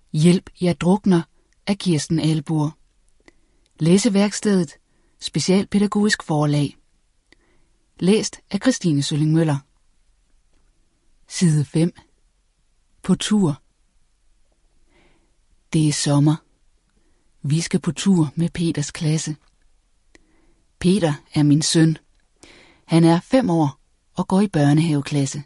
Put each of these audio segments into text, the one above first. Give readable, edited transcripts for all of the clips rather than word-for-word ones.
Hjælp, jeg drukner af Kirsten Ahlburg. Læseværkstedet, Specialpædagogisk Forlag. Læst af Kristine Sølling Møller. Side 5. På tur. Det er sommer. Vi skal på tur med Peters klasse. Peter er min søn. Han er 5 år og går i børnehaveklasse.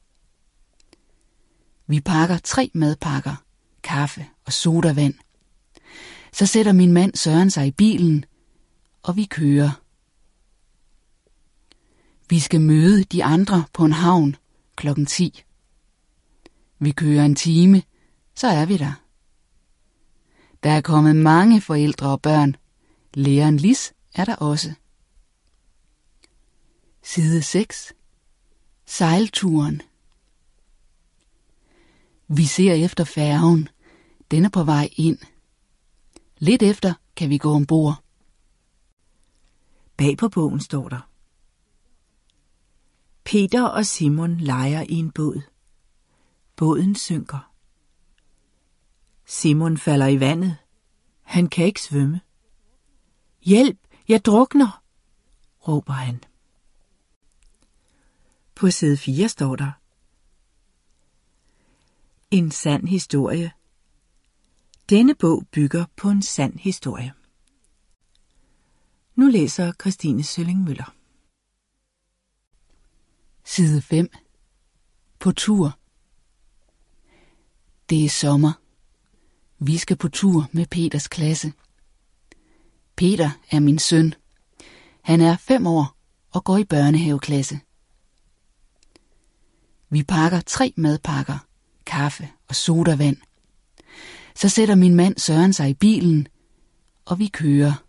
Vi pakker 3 madpakker, kaffe og sodavand. Så sætter min mand Søren sig i bilen, og vi kører. Vi skal møde de andre på en havn klokken 10. Vi kører en time, så er vi der. Der er kommet mange forældre og børn. Læreren Lis er der også. Side 6. Sejlturen. Vi ser efter færgen. Den er på vej ind. Lidt efter kan vi gå ombord. Bag på bogen står der: Peter og Simon leger i en båd. Båden synker. Simon falder i vandet. Han kan ikke svømme. Hjælp, jeg drukner, råber han. På side 4 står der: En sand historie. Denne bog bygger på en sand historie. Nu læser Kristine Sølling Møller. Side 5. På tur. Det er sommer. Vi skal på tur med Peters klasse. Peter er min søn. Han er 5 år og går i børnehaveklasse. Vi pakker 3 madpakker, kaffe og sodavand. Så sætter min mand Søren sig i bilen, og vi kører.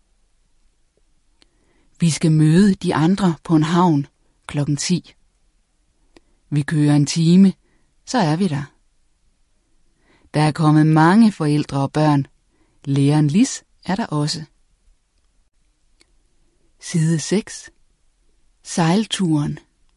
Vi skal møde de andre på en havn klokken 10. Vi kører en time, så er vi der. Der er kommet mange forældre og børn. Læreren Lis er der også. Side 6. Sejlturen.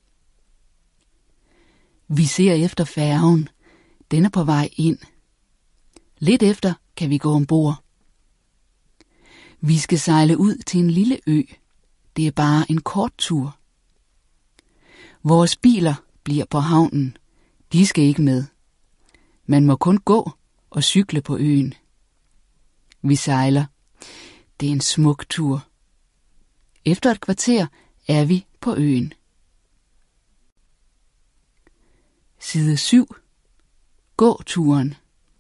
Vi ser efter færgen. Den er på vej ind. Lidt efter kan vi gå ombord. Vi skal sejle ud til en lille ø. Det er bare en kort tur. Vores biler bliver på havnen. De skal ikke med. Man må kun gå og cykle på øen. Vi sejler. Det er en smuk tur. Efter et kvarter er vi på øen. Side 7. Gåturen.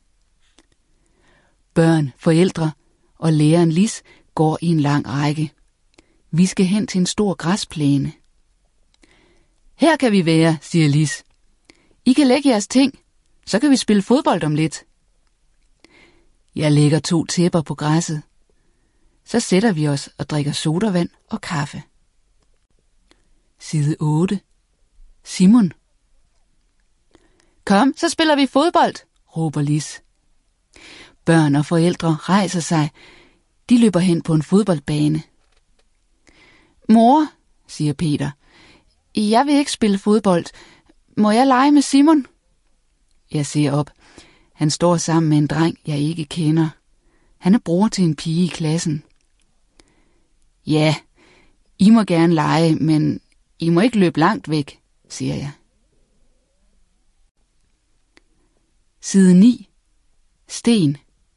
Børn, forældre og læreren Lis går i en lang række. Vi skal hen til en stor græsplæne. Her kan vi være, siger Lis. I kan lægge jeres ting, så kan vi spille fodbold om lidt. Jeg lægger 2 tæpper på græsset. Så sætter vi os og drikker sodavand og kaffe. Side 8. Simon. Kom, så spiller vi fodbold, råber Lis. Børn og forældre rejser sig. De løber hen på en fodboldbane. Mor, siger Peter, jeg vil ikke spille fodbold. Må jeg lege med Simon? Jeg ser op. Han står sammen med en dreng, jeg ikke kender. Han er bror til en pige i klassen. Ja, I må gerne lege, men I må ikke løbe langt væk, siger jeg. Side 9. Sten.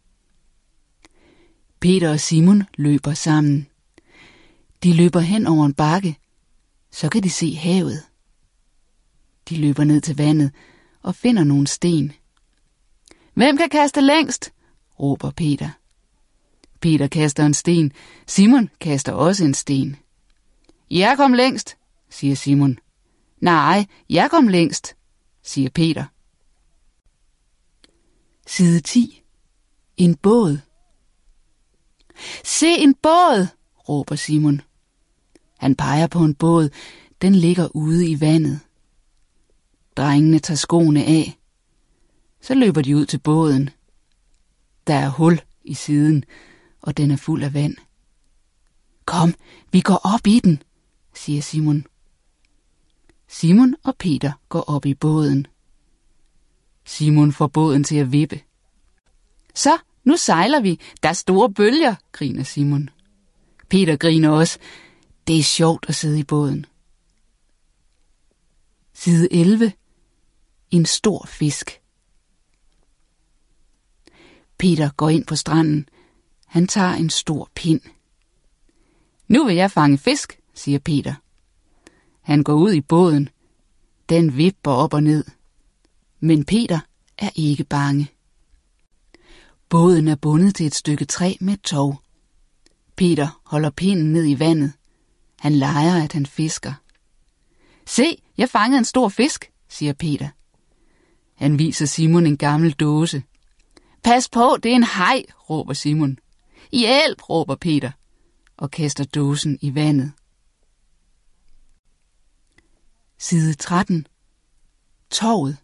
Peter og Simon løber sammen. De løber hen over en bakke. Så kan de se havet. De løber ned til vandet og finder nogle sten. Hvem kan kaste længst? råber Peter. Peter kaster en sten. Simon kaster også en sten. Jeg kom længst, siger Simon. Nej, jeg kom længst, siger Peter. Side 10. En båd. Se en båd, råber Simon. Han peger på en båd. Den ligger ude i vandet. Drengene tager skoene af. Så løber de ud til båden. Der er hul i siden, og den er fuld af vand. Kom, vi går op i den, siger Simon. Simon og Peter går op i båden. Simon får båden til at vippe. Så, nu sejler vi. Der er store bølger, griner Simon. Peter griner også. Det er sjovt at sidde i båden. Side 11. En stor fisk. Peter går ind på stranden. Han tager en stor pind. Nu vil jeg fange fisk, siger Peter. Han går ud i båden. Den vipper op og ned. Men Peter er ikke bange. Båden er bundet til et stykke træ med et tov. Peter holder pinden ned i vandet. Han leger, at han fisker. Se, jeg fangede en stor fisk, siger Peter. Han viser Simon en gammel dåse. Pas på, det er en haj, råber Simon. Hjælp, råber Peter og kaster dåsen i vandet. Side 13. Tovet.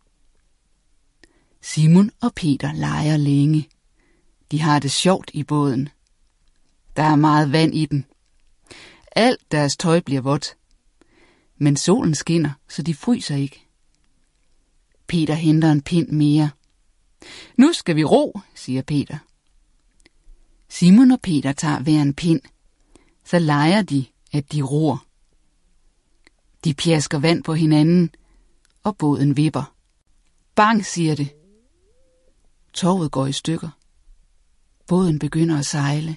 Simon og Peter leger længe. De har det sjovt i båden. Der er meget vand i den. Alt deres tøj bliver vådt. Men solen skinner, så de fryser ikke. Peter henter en pind mere. Nu skal vi ro, siger Peter. Simon og Peter tager hver en pind. Så leger de, at de ror. De pjasker vand på hinanden, og båden vipper. Bang, siger det. Tovet går i stykker. Båden begynder at sejle.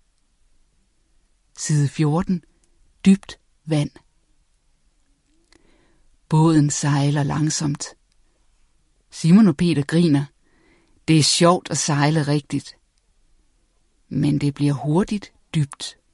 Side 14. Dybt vand. Båden sejler langsomt. Simon og Peter griner. Det er sjovt at sejle rigtigt. Men det bliver hurtigt dybt.